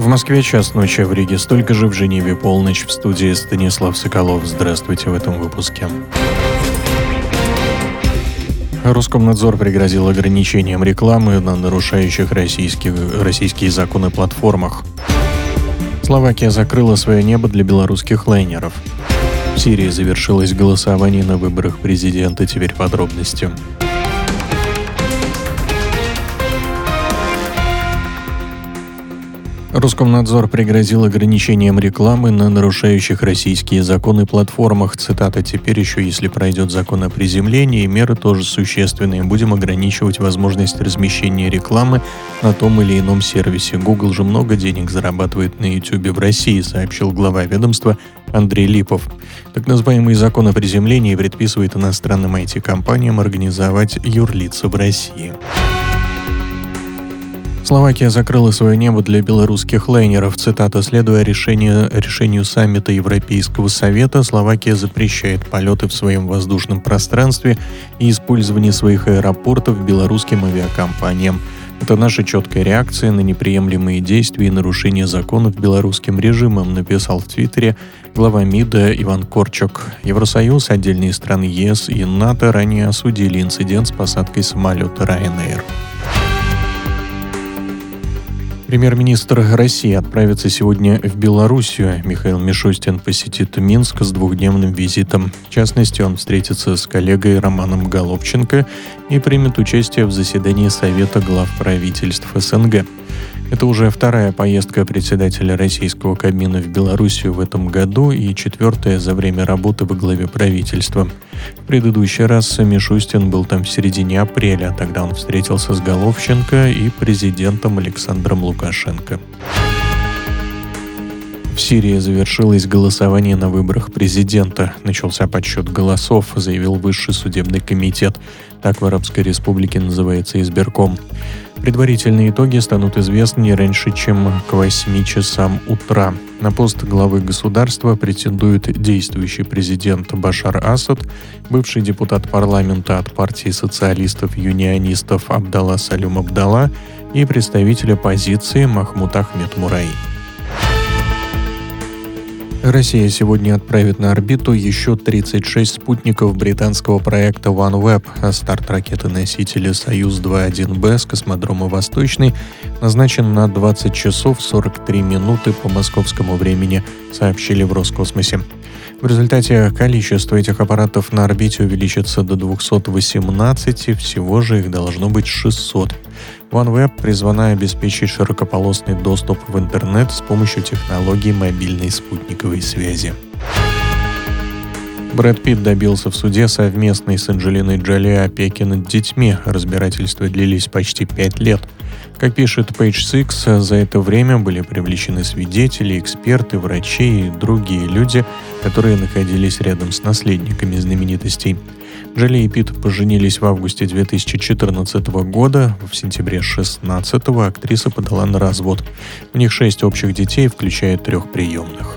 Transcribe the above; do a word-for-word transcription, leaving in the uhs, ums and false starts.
В Москве час ночи, в Риге столько же, в Женеве полночь. В студии Станислав Соколов. Здравствуйте в этом выпуске. Роскомнадзор пригрозил ограничением рекламы на нарушающих российских, российские законы платформах. Словакия закрыла свое небо для белорусских лайнеров. В Сирии завершилось голосование на выборах президента. Теперь подробности. Роскомнадзор пригрозил ограничением рекламы на нарушающих российские законы платформах. Цитата: «Теперь еще, если пройдет закон о приземлении, меры тоже существенные. Будем ограничивать возможность размещения рекламы на том или ином сервисе. Google же много денег зарабатывает на YouTube в России», сообщил глава ведомства Андрей Липов. Так называемый закон о приземлении предписывает иностранным ай ти-компаниям организовать юрлица в России. Словакия закрыла свое небо для белорусских лайнеров. Цитата: «Следуя решению, решению саммита Европейского совета, Словакия запрещает полеты в своем воздушном пространстве и использование своих аэропортов белорусским авиакомпаниям. Это наша четкая реакция на неприемлемые действия и нарушения законов белорусским режимом», написал в Твиттере глава МИДа Иван Корчок. Евросоюз, отдельные страны ЕС и НАТО ранее осудили инцидент с посадкой самолета Ryanair. Премьер-министр России отправится сегодня в Белоруссию. Михаил Мишустин посетит Минск с двухдневным визитом. В частности, он встретится с коллегой Романом Головченко и примет участие в заседании Совета глав правительств СНГ. Это уже вторая поездка председателя российского Кабмина в Белоруссию в этом году и четвертая за время работы во главе правительства. В предыдущий раз Мишустин был там в середине апреля. Тогда он встретился с Головченко и президентом Александром Лукашенко. В Сирии завершилось голосование на выборах президента. Начался подсчет голосов, заявил Высший судебный комитет. Так в Арабской Республике называется избирком. Предварительные итоги станут известны не раньше, чем к восьми часам утра. На пост главы государства претендует действующий президент Башар Асад, бывший депутат парламента от партии социалистов-юнионистов Абдалла Салюм Абдалла и представитель оппозиции Махмуд Ахмед Мураи. Россия сегодня отправит на орбиту еще тридцать шесть спутников британского проекта OneWeb. А старт ракеты-носителя «Союз два один бэ» с космодрома «Восточный» назначен на двадцать часов сорок три минуты по московскому времени, сообщили в Роскосмосе. В результате количество этих аппаратов на орбите увеличится до двухсот восемнадцати, всего же их должно быть шестьсот. OneWeb призвана обеспечить широкополосный доступ в интернет с помощью технологий мобильной спутниковой связи. Брэд Питт добился в суде совместной с Анджелиной Джоли опеки над детьми. Разбирательства длились почти пять лет. Как пишет Page Six, за это время были привлечены свидетели, эксперты, врачи и другие люди, которые находились рядом с наследниками знаменитостей. Джоли и Питт поженились в августе две тысячи четырнадцатого года. В сентябре две тысячи шестнадцатого актриса подала на развод. У них шесть общих детей, включая трех приемных.